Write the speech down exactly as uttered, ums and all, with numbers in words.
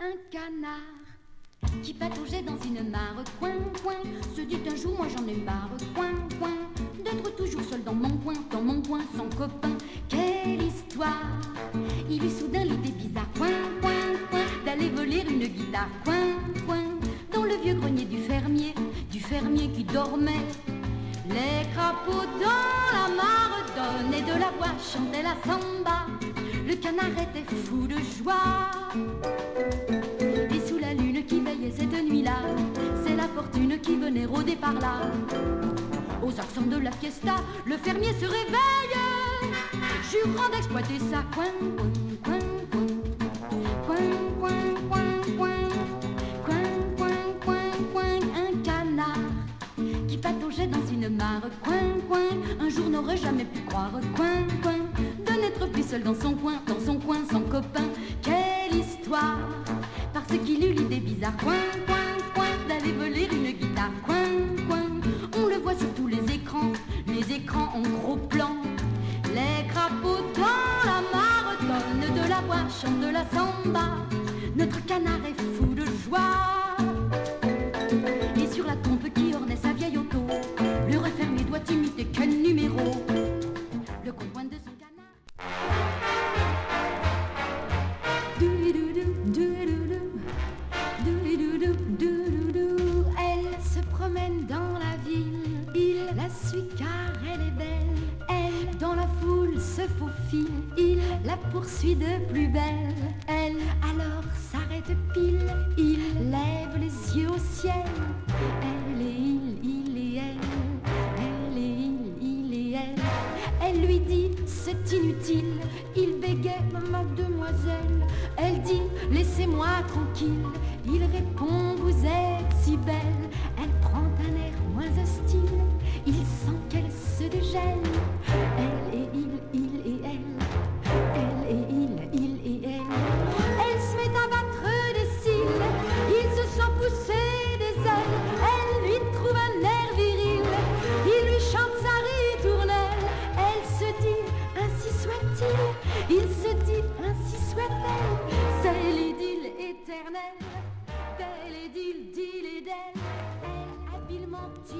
Un canard qui pataugeait dans une mare, coin, coin, se dit un jour, moi j'en ai marre, coin, coin, d'être toujours seul dans mon coin, dans mon coin, sans copain. Quelle histoire! Il eut soudain l'idée bizarre, coin, coin, coin, d'aller voler une guitare, coin, coin, dans le vieux grenier du fermier, du fermier qui dormait. Les crapauds dans la mare donnaient de la voix, chantaient la samba. Le canard était fou de joie. Et sous la lune qui veillait cette nuit-là, c'est la fortune qui venait rôder par là. Aux accents de la fiesta, le fermier se réveille, jurant d'exploiter sa coin, coin, coin, coin, coin, coin, coin, coin, coin, coin, coin, un canard qui pataugeait dans une mare, coin, coin, un jour n'aurait jamais pu croire, coin, coin, de n'être plus seul dans son coin, dans son coin, sans copain. Quelle histoire! Parce qu'il eut l'idée bizarre, coin, coin, coin, d'aller voler une guitare, coin, coin. On le voit sur tous les écrans, les écrans en gros plan. Les crapauds dans la mare donnent de la voix, chantent de la samba. Notre canard est fou de joie. Et sur la trompe qui ornait sa vieille auto, le refermé doit imiter quel numéro? Le coin de son canard. Elle se promène dans la ville, il la suit car elle est belle. Elle, dans la foule, se faufile, il la poursuit de plus belle. Elle, alors, s'arrête pile, il lève les yeux au ciel. Elle et il, il et elle, elle et il, il et elle. Elle lui dit, c'est inutile, il bégaye, mademoiselle. Elle dit, laissez-moi tranquille, il répond, vous êtes si belle. Elle prend un air moins hostile, il sent qu'elle se dégèle. Elle et il, il et elle, elle et il, il et elle. Elle se met à battre des cils, il se sent pousser des ailes. Elle lui trouve un air viril, il lui chante sa ritournelle. Elle se dit, ainsi soit-il, il se dit, ainsi soit-elle. C'est l'idylle éternelle, telle idylle, d'île et d'elle. Elle habilement